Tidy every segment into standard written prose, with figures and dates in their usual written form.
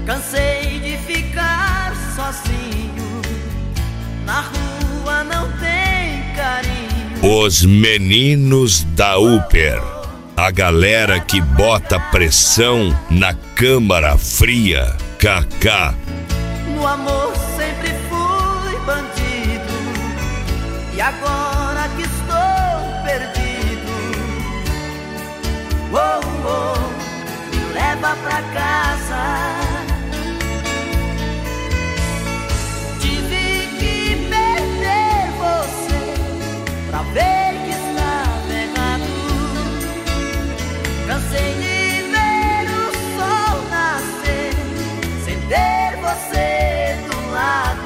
Cansei de ficar sozinho, na rua não tem carinho. Os meninos da Upper, a galera que bota pressão na câmara fria. Kaká. No amor sempre fui bandido, e agora que estou perdido, oh, oh, me leva pra casa. Tive que perder você pra ver que estava errado. Cansei de ver o sol nascer sem ter você do lado.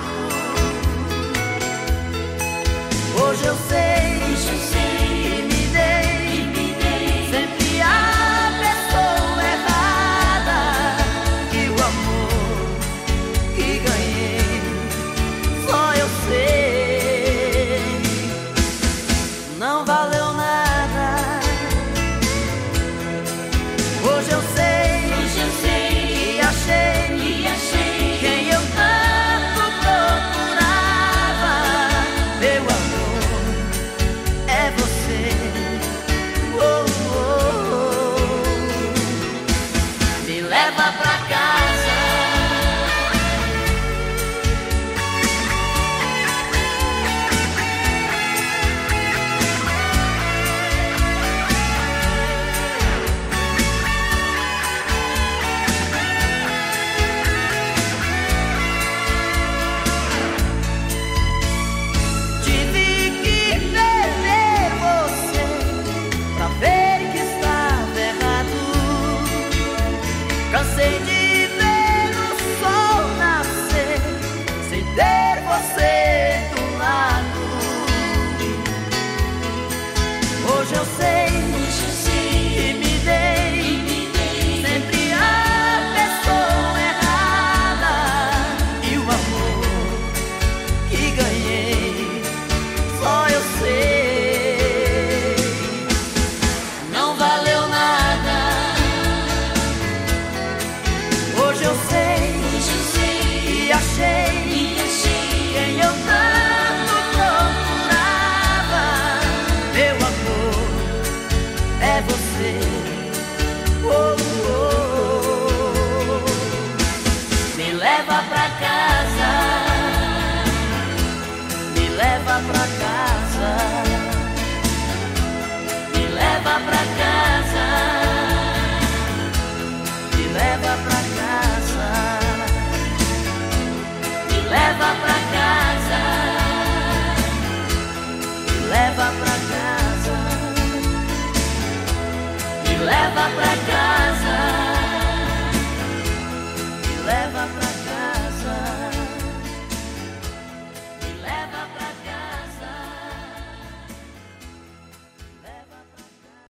Hoje eu sei que me dei sempre a pessoa errada, e o amor que ganhei só eu sei. Não valeu nada. Hoje eu sei que achei quem eu tanto procurava. Meu amor, é você. Oh, oh, oh. Me leva pra casa. Tive que perder você pra ver que estava errado. Cansei de ver o sol nascer sem ter você do lado. Hoje eu sei que me dei sempre a pessoa errada, e o amor que ganhei só eu sei. Não valeu nada. Hoje eu sei e achei quem eu tanto procurava. Meu amor, é você. Oh, oh, oh. Me leva pra casa.